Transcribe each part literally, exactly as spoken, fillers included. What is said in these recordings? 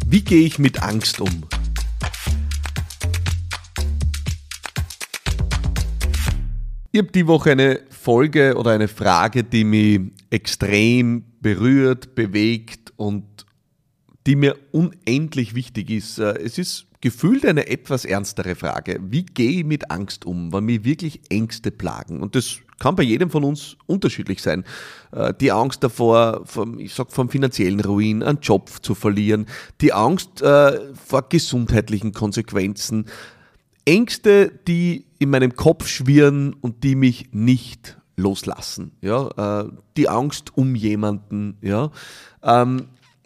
Wie gehe ich mit Angst um? Ich habe die Woche eine Folge oder eine Frage, die mich extrem berührt, bewegt und die mir unendlich wichtig ist. Es ist gefühlt eine etwas ernstere Frage. Wie gehe ich mit Angst um, wenn mich wirklich Ängste plagen? Und das kann bei jedem von uns unterschiedlich sein. Die Angst davor, vom, ich sag, vom finanziellen Ruin, einen Job zu verlieren, die Angst äh, vor gesundheitlichen Konsequenzen, Ängste, die in meinem Kopf schwirren und die mich nicht loslassen. Ja, äh, die Angst um jemanden. Ja, ähm,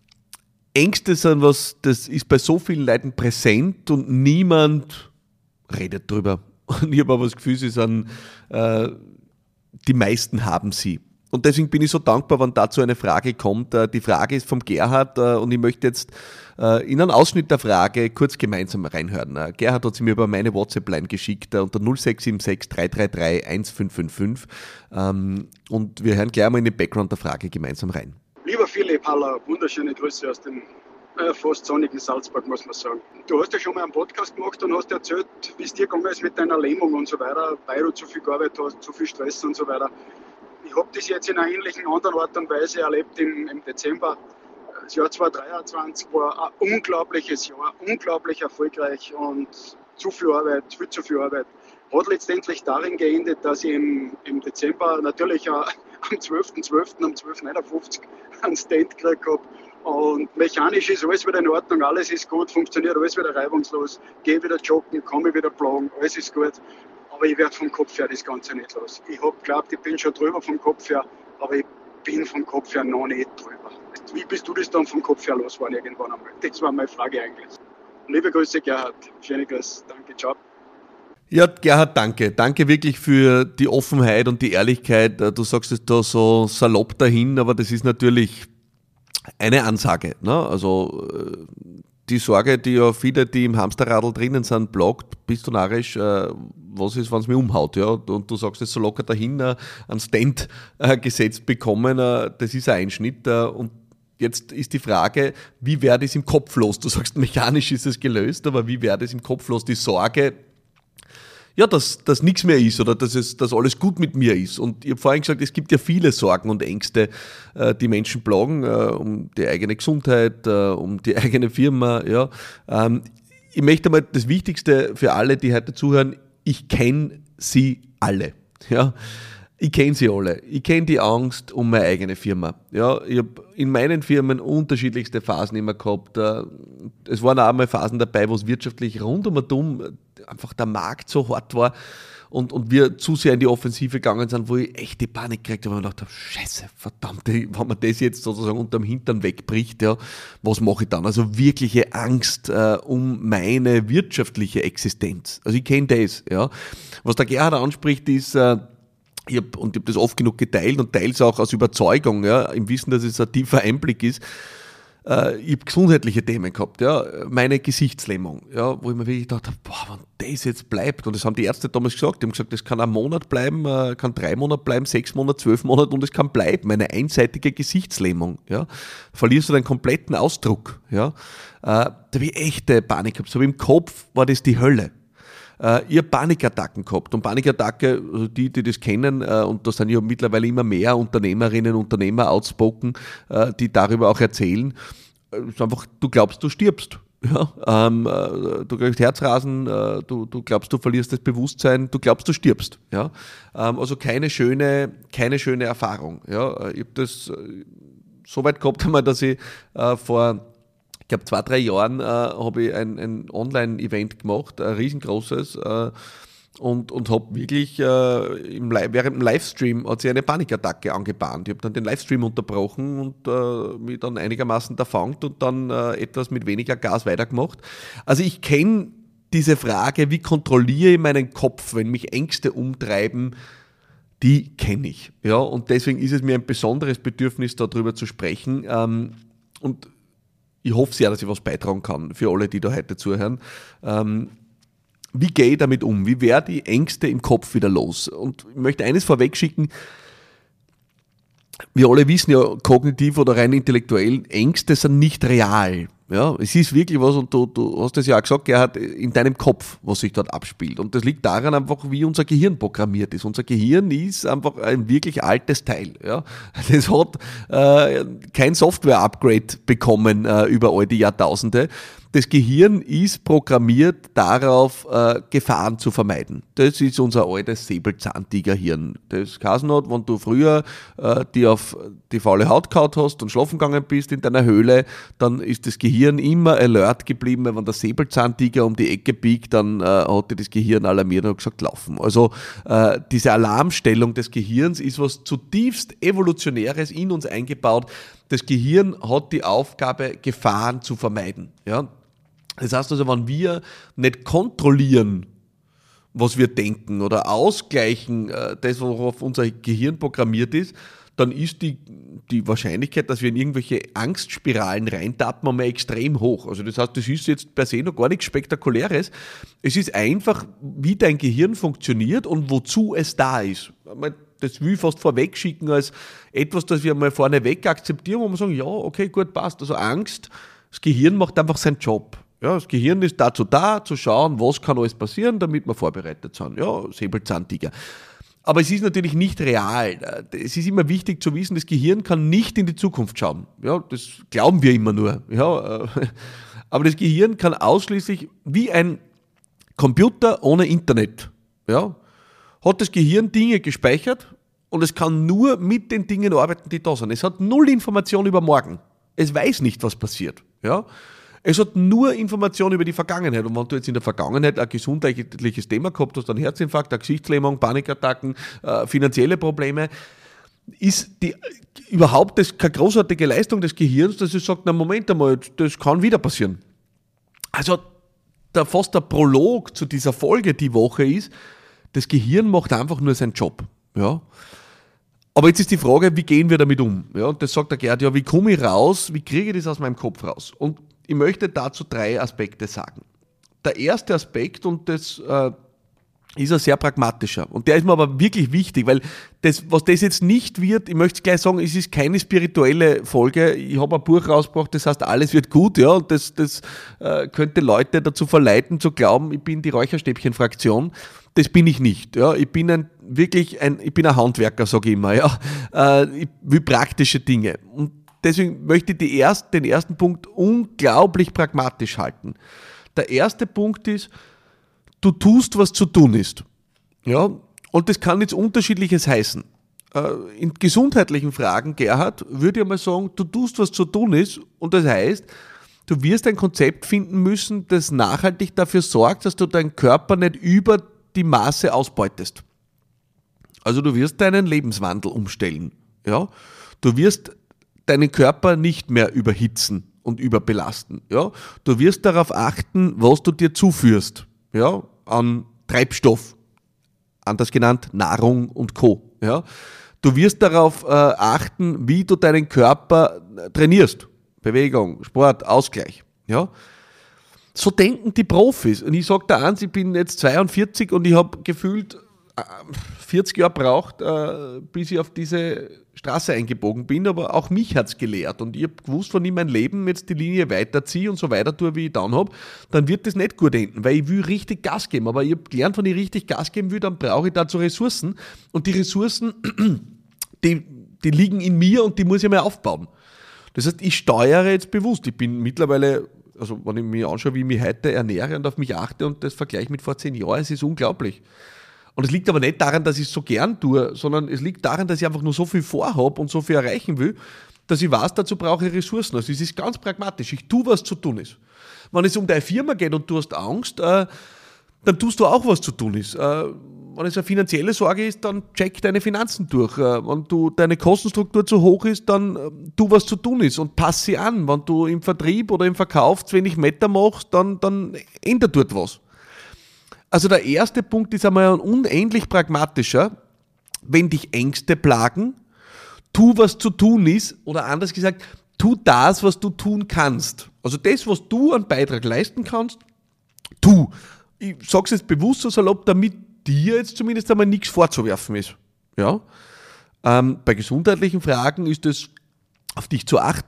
Ängste sind was, das ist bei so vielen Leuten präsent und niemand redet drüber. Und ich habe aber das Gefühl, sie sind, äh, die meisten haben sie. Und deswegen bin ich so dankbar, wenn dazu eine Frage kommt. Äh, die Frage ist vom Gerhard äh, und ich möchte jetzt äh, in einen Ausschnitt der Frage kurz gemeinsam reinhören. Äh, Gerhard hat sie mir über meine WhatsApp-Line geschickt, äh, unter null sechs sieben sechs drei drei drei eins fünf fünf fünf. Ähm, und wir hören gleich mal in den Background der Frage gemeinsam rein. Lieber Philipp, hallo, wunderschöne Grüße aus dem äh, fast sonnigen Salzburg, muss man sagen. Du hast ja schon mal einen Podcast gemacht und hast erzählt, wie es dir gegangen ist mit deiner Lähmung und so weiter, weil du zu viel gearbeitet hast, zu viel Stress und so weiter. Ich habe das jetzt in einer ähnlichen anderen Art und Weise erlebt im, im Dezember. Das Jahr zweitausenddreiundzwanzig war ein unglaubliches Jahr, unglaublich erfolgreich und zu viel Arbeit, viel zu viel Arbeit. Hat letztendlich darin geendet, dass ich im, im Dezember natürlich auch am zwölften zwölften um zwölf Uhr neunundfünfzig einen Stand gekriegt habe. Und mechanisch ist alles wieder in Ordnung, alles ist gut, funktioniert alles wieder reibungslos, gehe wieder joggen, kann mich wieder plagen, alles ist gut. Aber ich werde vom Kopf her das Ganze nicht los. Ich habe geglaubt, ich bin schon drüber vom Kopf her, aber ich bin vom Kopf her noch nicht drüber. Wie bist du das dann vom Kopf her los geworden irgendwann einmal? Das war meine Frage eigentlich. Liebe Grüße, Gerhard. Schöne Grüße. Danke, ciao. Ja, Gerhard, danke. Danke wirklich für die Offenheit und die Ehrlichkeit. Du sagst es da so salopp dahin, aber das ist natürlich eine Ansage. Ne? Also die Sorge, die ja viele, die im Hamsterradl drinnen sind, plagt, bist du narrisch, äh, was ist, wenn es mir umhaut? Ja? Und du sagst es so locker dahin, äh, einen Stand äh, gesetzt bekommen, äh, das ist ein Einschnitt. Äh, und jetzt ist die Frage, wie werde ich es im Kopf los? Du sagst, mechanisch ist es gelöst, aber wie werde ich es im Kopf los? Die Sorge, ja, dass, dass nichts mehr ist oder dass, es, dass alles gut mit mir ist. Und ich habe vorhin gesagt, es gibt ja viele Sorgen und Ängste, äh, die Menschen plagen, äh, um die eigene Gesundheit, äh, um die eigene Firma. Ja. Ähm, ich möchte mal das Wichtigste für alle, die heute zuhören, ich kenne sie alle. Ja. Ich kenne sie alle. Ich kenne die Angst um meine eigene Firma. Ja, ich habe in meinen Firmen unterschiedlichste Phasen immer gehabt. Es waren auch mal Phasen dabei, wo es wirtschaftlich rund um und um einfach der Markt so hart war und, und wir zu sehr in die Offensive gegangen sind, wo ich echt die Panik gekriegt habe und mir gedacht habe, scheiße, verdammt, wenn man das jetzt sozusagen unterm Hintern wegbricht, ja, was mache ich dann? Also wirkliche Angst äh, um meine wirtschaftliche Existenz. Also ich kenne das. Ja. Was der Gerhard anspricht, ist, äh, Ich hab, und ich habe das oft genug geteilt und teile es auch aus Überzeugung, ja, im Wissen, dass es ein tiefer Einblick ist. Äh, ich habe gesundheitliche Themen gehabt, ja, meine Gesichtslähmung, ja, wo ich mir wirklich gedacht habe, boah, wenn das jetzt bleibt, und das haben die Ärzte damals gesagt, die haben gesagt, das kann ein Monat bleiben, äh, kann drei Monate bleiben, sechs Monate, zwölf Monate und es kann bleiben, eine einseitige Gesichtslähmung, ja, verlierst du deinen kompletten Ausdruck, ja, äh, da habe ich echte Panik gehabt, so wie im Kopf war das die Hölle. Ich habe Panikattacken gehabt und Panikattacke, also die, die das kennen, und da sind ja mittlerweile immer mehr Unternehmerinnen, Unternehmer outspoken, die darüber auch erzählen, ist einfach, du glaubst, du stirbst. Ja, ähm, du kriegst Herzrasen, äh, du, du glaubst, du verlierst das Bewusstsein, du glaubst, du stirbst. Ja, ähm, also keine schöne, keine schöne Erfahrung. Ja, ich habe das äh, so weit gehabt, einmal, dass ich äh, vor Ich glaube, zwei, drei Jahren äh, habe ich ein, ein Online-Event gemacht, ein riesengroßes, äh, und, und habe wirklich äh, im, während dem Livestream hat sich eine Panikattacke angebahnt. Ich habe dann den Livestream unterbrochen und äh, mich dann einigermaßen erfangt und dann äh, etwas mit weniger Gas weitergemacht. Also ich kenne diese Frage, wie kontrolliere ich meinen Kopf, wenn mich Ängste umtreiben, die kenne ich. Ja, und deswegen ist es mir ein besonderes Bedürfnis, darüber zu sprechen. Ähm, und ich hoffe sehr, dass ich was beitragen kann für alle, die da heute zuhören. Ähm, wie gehe ich damit um? Wie werde die Ängste im Kopf wieder los? Und ich möchte eines vorweg schicken. Wir alle wissen ja kognitiv oder rein intellektuell, Ängste sind nicht real. Ja, es ist wirklich was, und du, du hast es ja auch gesagt, Gerhard, in deinem Kopf, was sich dort abspielt. Und das liegt daran einfach, wie unser Gehirn programmiert ist. Unser Gehirn ist einfach ein wirklich altes Teil. Ja. Das hat äh, kein Software-Upgrade bekommen äh, über all die Jahrtausende. Das Gehirn ist programmiert darauf, äh, Gefahren zu vermeiden. Das ist unser altes Säbelzahntigerhirn. Das heißt noch, wenn du früher äh, die auf die faule Haut gehauen hast und schlafen gegangen bist in deiner Höhle, dann ist das Gehirn immer alert geblieben, weil wenn der Säbelzahntiger um die Ecke biegt, dann äh, hat dir das Gehirn alarmiert und gesagt, laufen. Also äh, diese Alarmstellung des Gehirns ist was zutiefst Evolutionäres in uns eingebaut. Das Gehirn hat die Aufgabe, Gefahren zu vermeiden. Ja? Das heißt also, wenn wir nicht kontrollieren, was wir denken oder ausgleichen, äh, das, worauf unser Gehirn programmiert ist, dann ist die, die Wahrscheinlichkeit, dass wir in irgendwelche Angstspiralen reintappen, einmal extrem hoch. Also das heißt, das ist jetzt per se noch gar nichts Spektakuläres. Es ist einfach, wie dein Gehirn funktioniert und wozu es da ist. Das will ich fast vorwegschicken als etwas, das wir mal vorneweg akzeptieren, wo wir sagen, ja, okay, gut, passt. Also Angst, das Gehirn macht einfach seinen Job. Ja, das Gehirn ist dazu da, zu schauen, was kann alles passieren, damit wir vorbereitet sind. Ja, Säbelzahntiger. Aber es ist natürlich nicht real. Es ist immer wichtig zu wissen, das Gehirn kann nicht in die Zukunft schauen. Ja, das glauben wir immer nur. Ja, aber das Gehirn kann ausschließlich wie ein Computer ohne Internet. Ja, hat das Gehirn Dinge gespeichert und es kann nur mit den Dingen arbeiten, die da sind. Es hat null Information über morgen. Es weiß nicht, was passiert. Ja. Es hat nur Informationen über die Vergangenheit. Und wenn du jetzt in der Vergangenheit ein gesundheitliches Thema gehabt hast, einen Herzinfarkt, eine Gesichtslähmung, Panikattacken, äh, finanzielle Probleme, ist die, überhaupt das keine großartige Leistung des Gehirns, dass es sagt, na Moment einmal, das kann wieder passieren. Also der, fast der Prolog zu dieser Folge die Woche ist, das Gehirn macht einfach nur seinen Job. Ja. Aber jetzt ist die Frage, wie gehen wir damit um? Ja, und das sagt der Gerd, ja, wie komme ich raus, wie kriege ich das aus meinem Kopf raus? Und ich möchte dazu drei Aspekte sagen. Der erste Aspekt, und das äh, ist ein sehr pragmatischer, und der ist mir aber wirklich wichtig, weil das, was das jetzt nicht wird, ich möchte gleich sagen, es ist keine spirituelle Folge. Ich habe ein Buch rausgebracht, das heißt, alles wird gut, ja, und das, das äh, könnte Leute dazu verleiten, zu glauben, ich bin die Räucherstäbchen-Fraktion. Das bin ich nicht. Ja. Ich bin ein wirklich ein, ich bin ein Handwerker, sage ich immer. Ja. Äh, ich will praktische Dinge. Und deswegen möchte ich die erst, den ersten Punkt unglaublich pragmatisch halten. Der erste Punkt ist, du tust, was zu tun ist. Ja. Und das kann jetzt Unterschiedliches heißen. Äh, in gesundheitlichen Fragen, Gerhard, würde ich mal sagen, du tust, was zu tun ist. Und das heißt, du wirst ein Konzept finden müssen, das nachhaltig dafür sorgt, dass du deinen Körper nicht über die Maße ausbeutest. Also du wirst deinen Lebenswandel umstellen. Ja? Du wirst deinen Körper nicht mehr überhitzen und überbelasten. Ja? Du wirst darauf achten, was du dir zuführst. Ja? An Treibstoff, anders genannt Nahrung und Co. Ja? Du wirst darauf äh, achten, wie du deinen Körper trainierst. Bewegung, Sport, Ausgleich. Ja? So denken die Profis. Und ich sage da eins, ich bin jetzt zweiundvierzig und ich habe gefühlt vierzig Jahre gebraucht, bis ich auf diese Straße eingebogen bin, aber auch mich hat es gelehrt. Und ich habe gewusst, wenn ich mein Leben jetzt die Linie weiterziehe und so weiter tue, wie ich dann habe, dann wird das nicht gut enden, weil ich will richtig Gas geben. Aber ich habe gelernt, wenn ich richtig Gas geben will, dann brauche ich dazu Ressourcen. Und die Ressourcen, die, die liegen in mir und die muss ich mir aufbauen. Das heißt, ich steuere jetzt bewusst. Ich bin mittlerweile, also wenn ich mir anschaue, wie ich mich heute ernähre und auf mich achte und das vergleiche mit vor zehn Jahren, es ist unglaublich. Und es liegt aber nicht daran, dass ich es so gern tue, sondern es liegt daran, dass ich einfach nur so viel vorhabe und so viel erreichen will, dass ich weiß, dazu brauche ich Ressourcen. Also es ist ganz pragmatisch. Ich tue, was zu tun ist. Wenn es um deine Firma geht und du hast Angst, äh, dann tust du auch, was zu tun ist. Äh, wenn es eine finanzielle Sorge ist, dann check deine Finanzen durch. Äh, wenn du, deine Kostenstruktur zu hoch ist, dann äh, tu, was zu tun ist und pass sie an. Wenn du im Vertrieb oder im Verkauf zu wenig Meter machst, dann, dann ändert dort was. Also der erste Punkt ist einmal ein unendlich pragmatischer. Wenn dich Ängste plagen, tu, was zu tun ist, oder anders gesagt, tu das, was du tun kannst. Also das, was du an Beitrag leisten kannst, tu. Ich sage es jetzt bewusst so salopp, damit dir jetzt zumindest einmal nichts vorzuwerfen ist. Ja? Ähm, bei gesundheitlichen Fragen ist es, auf dich zu achten,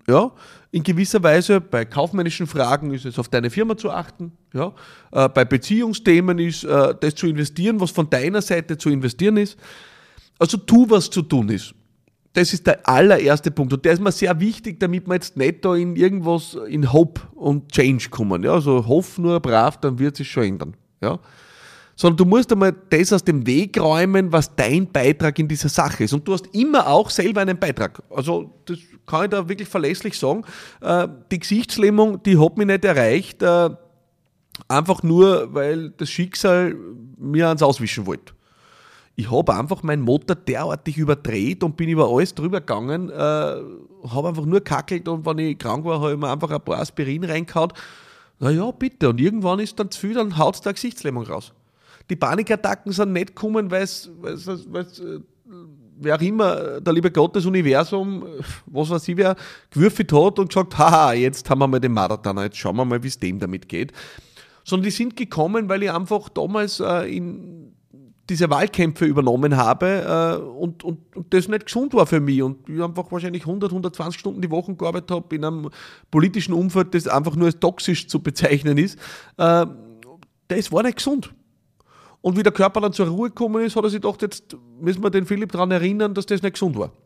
Ja, in gewisser Weise bei kaufmännischen Fragen ist es auf deine Firma zu achten. Ja, äh, bei Beziehungsthemen ist äh, das zu investieren, was von deiner Seite zu investieren ist. Also tu, was zu tun ist. Das ist der allererste Punkt. Und der ist mir sehr wichtig, damit wir jetzt nicht da in irgendwas, in Hope und Change kommen. Ja, also hoff nur brav, dann wird sich schon ändern. Ja. Sondern du musst einmal das aus dem Weg räumen, was dein Beitrag in dieser Sache ist. Und du hast immer auch selber einen Beitrag. Also das kann ich da wirklich verlässlich sagen. Die Gesichtslähmung, die hat mich nicht erreicht, einfach nur, weil das Schicksal mir ans Auswischen wollte. Ich habe einfach meinen Motor derartig überdreht und bin über alles drüber gegangen, habe einfach nur kackelt und wenn ich krank war, habe ich mir einfach ein paar Aspirin reingehauen. Na ja, bitte. Und irgendwann ist dann zu viel, dann haut es da Gesichtslähmung raus. Die Panikattacken sind nicht gekommen, weil es, wer auch immer, der liebe Gott, das Universum, was weiß ich, wer gewürfelt hat und gesagt, haha, jetzt haben wir mal den Marathon, jetzt schauen wir mal, wie es dem damit geht. Sondern die sind gekommen, weil ich einfach damals äh, in diese Wahlkämpfe übernommen habe äh, und, und, und das nicht gesund war für mich und ich einfach wahrscheinlich hundert, hundertzwanzig Stunden die Woche gearbeitet habe in einem politischen Umfeld, das einfach nur als toxisch zu bezeichnen ist. Äh, das war nicht gesund. Und wie der Körper dann zur Ruhe gekommen ist, hat er sich gedacht, jetzt müssen wir den Philipp daran erinnern, dass das nicht gesund war.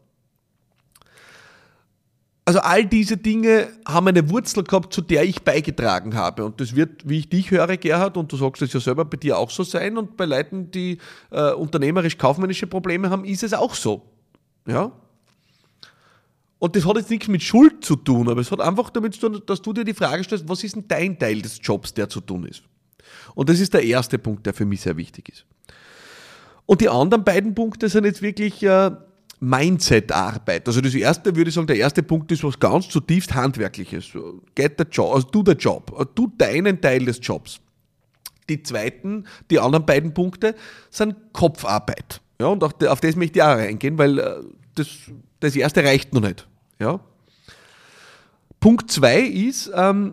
Also all diese Dinge haben eine Wurzel gehabt, zu der ich beigetragen habe. Und das wird, wie ich dich höre, Gerhard, und du sagst es ja selber, bei dir auch so sein. Und bei Leuten, die äh, unternehmerisch-kaufmännische Probleme haben, ist es auch so. Ja? Und das hat jetzt nichts mit Schuld zu tun, aber es hat einfach damit zu tun, dass du dir die Frage stellst, was ist denn dein Teil des Jobs, der zu tun ist? Und das ist der erste Punkt, der für mich sehr wichtig ist. Und die anderen beiden Punkte sind jetzt wirklich äh, Mindset-Arbeit. Also das erste, würde ich sagen, der erste Punkt ist was ganz zutiefst Handwerkliches. Get the job, also do the job, also do deinen Teil des Jobs. Die zweiten, die anderen beiden Punkte sind Kopfarbeit. Ja, und auch auf das möchte ich auch reingehen, weil äh, das, das erste reicht noch nicht. Ja. Punkt zwei ist, ähm,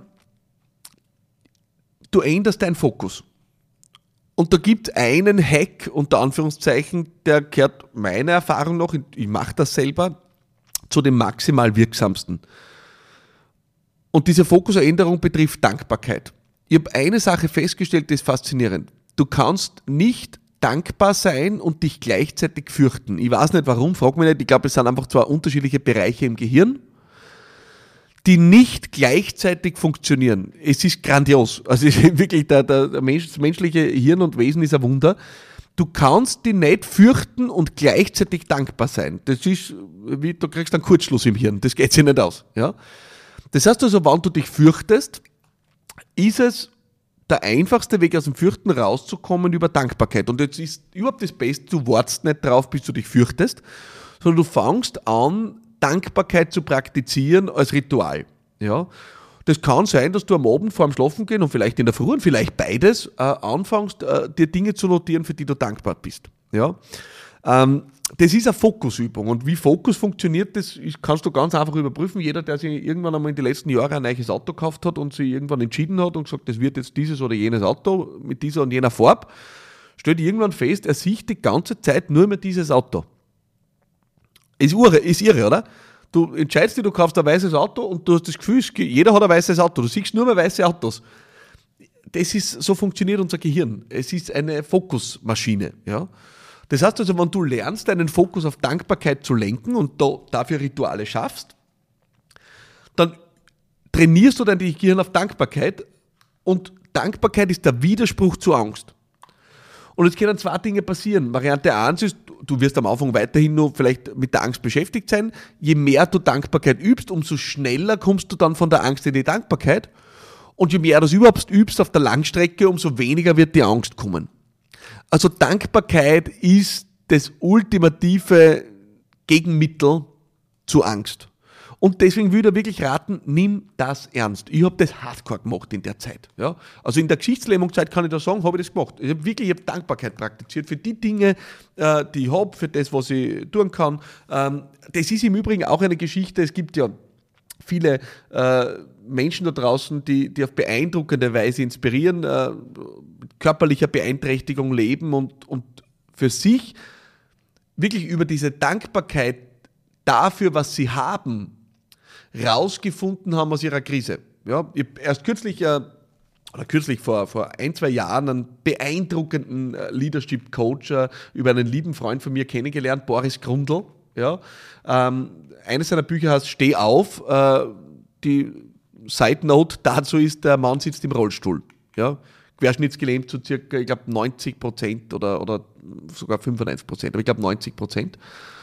du änderst deinen Fokus. Und da gibt es einen Hack, unter Anführungszeichen, der gehört meiner Erfahrung nach, ich mache das selber, zu dem maximal wirksamsten. Und diese Fokusänderung betrifft Dankbarkeit. Ich habe eine Sache festgestellt, die ist faszinierend. Du kannst nicht dankbar sein und dich gleichzeitig fürchten. Ich weiß nicht warum, frag mich nicht, ich glaube, es sind einfach zwei unterschiedliche Bereiche im Gehirn, die nicht gleichzeitig funktionieren. Es ist grandios. Also wirklich, der, der Mensch, das menschliche Hirn und Wesen ist ein Wunder. Du kannst dich nicht fürchten und gleichzeitig dankbar sein. Das ist, wie du kriegst einen Kurzschluss im Hirn. Das geht sich nicht aus. Ja? Das heißt also, wenn du dich fürchtest, ist es der einfachste Weg aus dem Fürchten rauszukommen über Dankbarkeit. Und jetzt ist überhaupt das Beste, du wartest nicht drauf, bis du dich fürchtest, sondern du fängst an, Dankbarkeit zu praktizieren als Ritual. Ja? Das kann sein, dass du am Abend vor dem Schlafengehen und vielleicht in der Früh und vielleicht beides äh, anfängst, äh, dir Dinge zu notieren, für die du dankbar bist. Ja? Ähm, das ist eine Fokusübung und wie Fokus funktioniert, das ist, kannst du ganz einfach überprüfen. Jeder, der sich irgendwann einmal in den letzten Jahren ein neues Auto gekauft hat und sich irgendwann entschieden hat und gesagt, das wird jetzt dieses oder jenes Auto mit dieser und jener Farbe, stellt irgendwann fest, er sieht die ganze Zeit nur mehr dieses Auto. Ist irre, ist irre, oder? Du entscheidest dich, du kaufst ein weißes Auto und du hast das Gefühl, jeder hat ein weißes Auto. Du siehst nur mehr weiße Autos. Das ist, so funktioniert unser Gehirn. Es ist eine Fokusmaschine. Ja? Das heißt also, wenn du lernst, deinen Fokus auf Dankbarkeit zu lenken und da, dafür Rituale schaffst, dann trainierst du dein Gehirn auf Dankbarkeit und Dankbarkeit ist der Widerspruch zur Angst. Und jetzt können zwei Dinge passieren. Variante eins ist, du wirst am Anfang weiterhin nur vielleicht mit der Angst beschäftigt sein. Je mehr du Dankbarkeit übst, umso schneller kommst du dann von der Angst in die Dankbarkeit. Und je mehr du das überhaupt übst auf der Langstrecke, umso weniger wird die Angst kommen. Also Dankbarkeit ist das ultimative Gegenmittel zur Angst. Und deswegen würde ich wirklich raten, nimm das ernst. Ich habe das hardcore gemacht in der Zeit. Ja? Also in der Geschichtslähmungszeit kann ich da sagen, habe ich das gemacht. Ich habe wirklich ich hab Dankbarkeit praktiziert für die Dinge, äh, die ich habe, für das, was ich tun kann. Ähm, das ist im Übrigen auch eine Geschichte. Es gibt ja viele äh, Menschen da draußen, die, die auf beeindruckende Weise inspirieren, äh, körperlicher Beeinträchtigung leben und, und für sich wirklich über diese Dankbarkeit dafür, was sie haben, rausgefunden haben aus ihrer Krise. Ja, ich habe erst kürzlich, äh, oder kürzlich vor, vor ein, zwei Jahren einen beeindruckenden äh, Leadership-Coach äh, über einen lieben Freund von mir kennengelernt, Boris Grundl. Ja. Ähm, eines seiner Bücher heißt Steh auf. Äh, die Side Note dazu ist, der Mann sitzt im Rollstuhl. Ja. Querschnittsgelähmt zu circa, ich glaube, neunzig Prozent oder, oder sogar fünfundneunzig Prozent, aber ich glaube neunzig Prozent.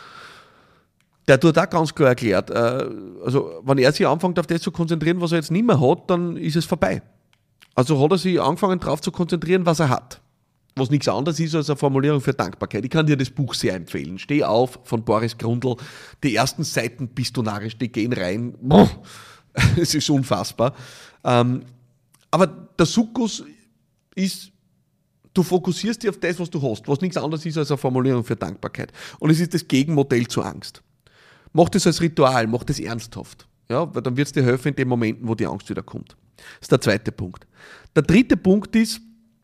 Der hat da ganz klar erklärt, äh, also wenn er sich anfängt auf das zu konzentrieren, was er jetzt nicht mehr hat, dann ist es vorbei. Also hat er sich angefangen darauf zu konzentrieren, was er hat. Was nichts anderes ist als eine Formulierung für Dankbarkeit. Ich kann dir das Buch sehr empfehlen. Steh auf von Boris Grundl. Die ersten Seiten bist du narrisch, die gehen rein. Es ist unfassbar. Ähm, aber der Sukkus ist, du fokussierst dich auf das, was du hast, was nichts anderes ist als eine Formulierung für Dankbarkeit. Und es ist das Gegenmodell zu Angst. Mach das als Ritual, mach das ernsthaft. Ja, weil dann wird es dir helfen in den Momenten, wo die Angst wieder kommt. Das ist der zweite Punkt. Der dritte Punkt ist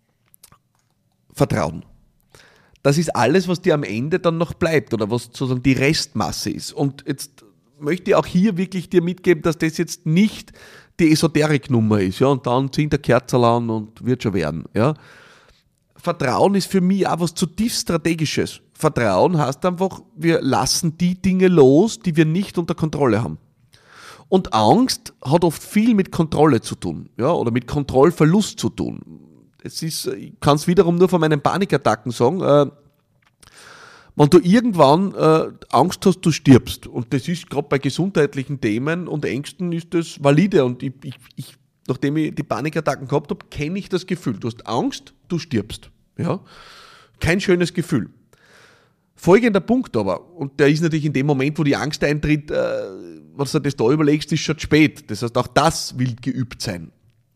Vertrauen. Das ist alles, was dir am Ende dann noch bleibt oder was sozusagen die Restmasse ist. Und jetzt möchte ich auch hier wirklich dir mitgeben, dass das jetzt nicht die Esoterik-Nummer ist. Ja, und dann zieht der Kerzel an und wird schon werden. Ja. Vertrauen ist für mich auch was zutiefst Strategisches. Vertrauen heißt einfach, wir lassen die Dinge los, die wir nicht unter Kontrolle haben. Und Angst hat oft viel mit Kontrolle zu tun, ja, oder mit Kontrollverlust zu tun. Es ist, ich kann es wiederum nur von meinen Panikattacken sagen, äh, wenn du irgendwann äh, Angst hast, du stirbst, und das ist gerade bei gesundheitlichen Themen und Ängsten ist das valide, und ich, ich, ich nachdem ich die Panikattacken gehabt habe, kenne ich das Gefühl. Du hast Angst, du stirbst. Ja? Kein schönes Gefühl. Folgender Punkt aber, und der ist natürlich in dem Moment, wo die Angst eintritt, äh, was du das da überlegst, ist schon spät. Das heißt, auch das will geübt sein.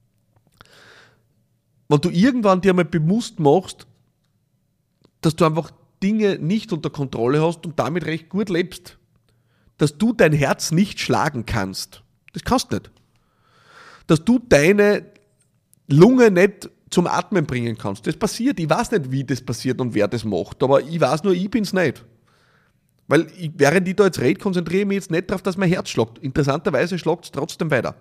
Wenn du irgendwann dir einmal bewusst machst, dass du einfach Dinge nicht unter Kontrolle hast und damit recht gut lebst, dass du dein Herz nicht schlagen kannst, das kannst du nicht. Dass du deine Lunge nicht zum Atmen bringen kannst. Das passiert. Ich weiß nicht, wie das passiert und wer das macht, aber ich weiß nur, ich bin's nicht. Weil ich, während ich da jetzt rede, konzentriere ich mich jetzt nicht darauf, dass mein Herz schlägt. Interessanterweise schlägt es trotzdem weiter.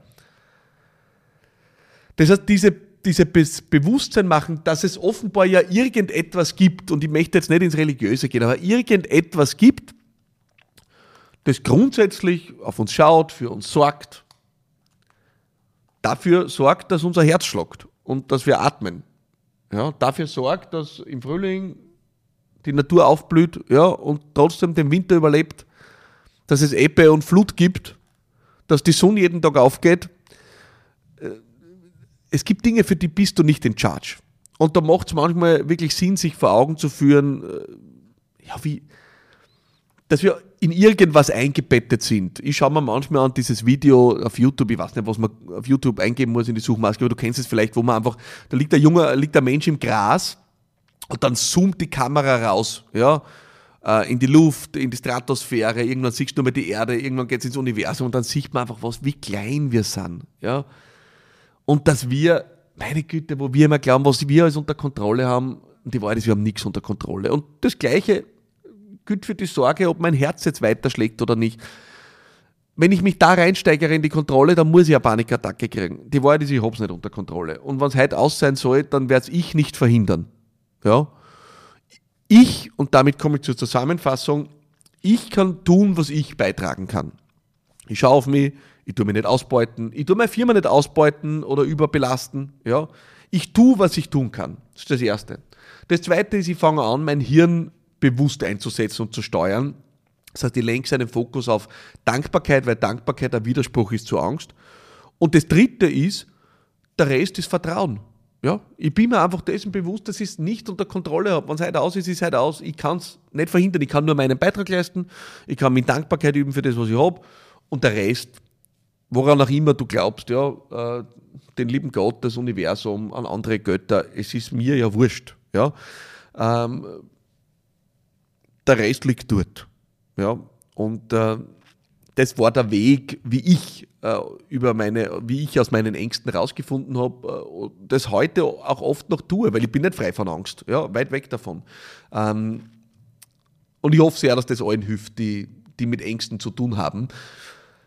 Das heißt, diese, diese Be- Bewusstsein machen, dass es offenbar ja irgendetwas gibt, und ich möchte jetzt nicht ins Religiöse gehen, aber irgendetwas gibt, das grundsätzlich auf uns schaut, für uns sorgt, dafür sorgt, dass unser Herz schlägt und dass wir atmen. Ja, dafür sorgt, dass im Frühling die Natur aufblüht, ja, und trotzdem den Winter überlebt, dass es Ebbe und Flut gibt, dass die Sonne jeden Tag aufgeht. Es gibt Dinge, für die bist du nicht in charge. Und da macht es manchmal wirklich Sinn, sich vor Augen zu führen, ja, wie, dass wir in irgendwas eingebettet sind. Ich schaue mir manchmal an dieses Video auf YouTube, ich weiß nicht, was man auf YouTube eingeben muss in die Suchmaske, aber du kennst es vielleicht, wo man einfach, da liegt ein junger, liegt ein Mensch im Gras und dann zoomt die Kamera raus, ja, in die Luft, in die Stratosphäre, irgendwann siehst du nur mal die Erde, irgendwann geht es ins Universum und dann sieht man einfach was, wie klein wir sind, ja. Und dass wir, meine Güte, wo wir immer glauben, was wir alles unter Kontrolle haben, die Wahrheit ist, wir haben nichts unter Kontrolle. Und das Gleiche gilt für die Sorge, ob mein Herz jetzt weiterschlägt oder nicht. Wenn ich mich da reinsteigere in die Kontrolle, dann muss ich eine Panikattacke kriegen. Die Wahrheit ist, ich habe es nicht unter Kontrolle. Und wenn es heute aus sein soll, dann werde es ich nicht verhindern. Ja? Ich, und damit komme ich zur Zusammenfassung, ich kann tun, was ich beitragen kann. Ich schaue auf mich, ich tue mich nicht ausbeuten, ich tue meine Firma nicht ausbeuten oder überbelasten. Ja? Ich tue, was ich tun kann. Das ist das Erste. Das Zweite ist, ich fange an, mein Hirn bewusst einzusetzen und zu steuern. Das heißt, ich lenke seinen Fokus auf Dankbarkeit, weil Dankbarkeit ein Widerspruch ist zur Angst. Und das Dritte ist, der Rest ist Vertrauen. Ja? Ich bin mir einfach dessen bewusst, dass ich es nicht unter Kontrolle habe. Wenn es heute aus ist, ist es heute aus. Ich kann es nicht verhindern. Ich kann nur meinen Beitrag leisten. Ich kann mit Dankbarkeit üben für das, was ich habe. Und der Rest, woran auch immer du glaubst, ja, äh, den lieben Gott, das Universum, an andere Götter, es ist mir ja wurscht. Ja? Ähm, der Rest liegt dort. Ja? Und äh, das war der Weg, wie ich äh, über meine, wie ich aus meinen Ängsten rausgefunden habe, äh, das heute auch oft noch tue, weil ich bin nicht frei von Angst, ja, weit weg davon. Ähm, und ich hoffe sehr, dass das allen hilft, die, die mit Ängsten zu tun haben.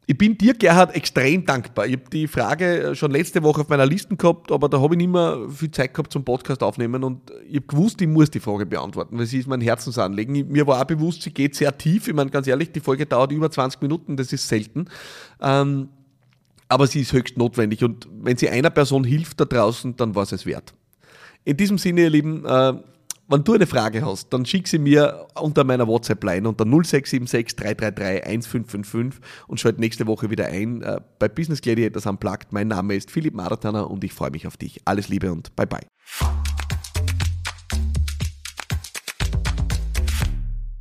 Ich bin dir, Gerhard, extrem dankbar. Ich habe die Frage schon letzte Woche auf meiner Liste gehabt, aber da habe ich nicht mehr viel Zeit gehabt zum Podcast aufnehmen und ich habe gewusst, ich muss die Frage beantworten, weil sie ist mein Herzensanliegen. Mir war auch bewusst, sie geht sehr tief. Ich meine, ganz ehrlich, die Folge dauert über zwanzig Minuten, das ist selten. Ähm, aber sie ist höchst notwendig und wenn sie einer Person hilft da draußen, dann war es es wert. In diesem Sinne, ihr Lieben, äh, wenn du eine Frage hast, dann schick sie mir unter meiner WhatsApp-Line unter null sechs sieben sechs drei drei drei eins fünf fünf fünf und schalt nächste Woche wieder ein äh, bei Business Gladiators Unplugged. Mein Name ist Philipp Maratana und ich freue mich auf dich. Alles Liebe und bye bye.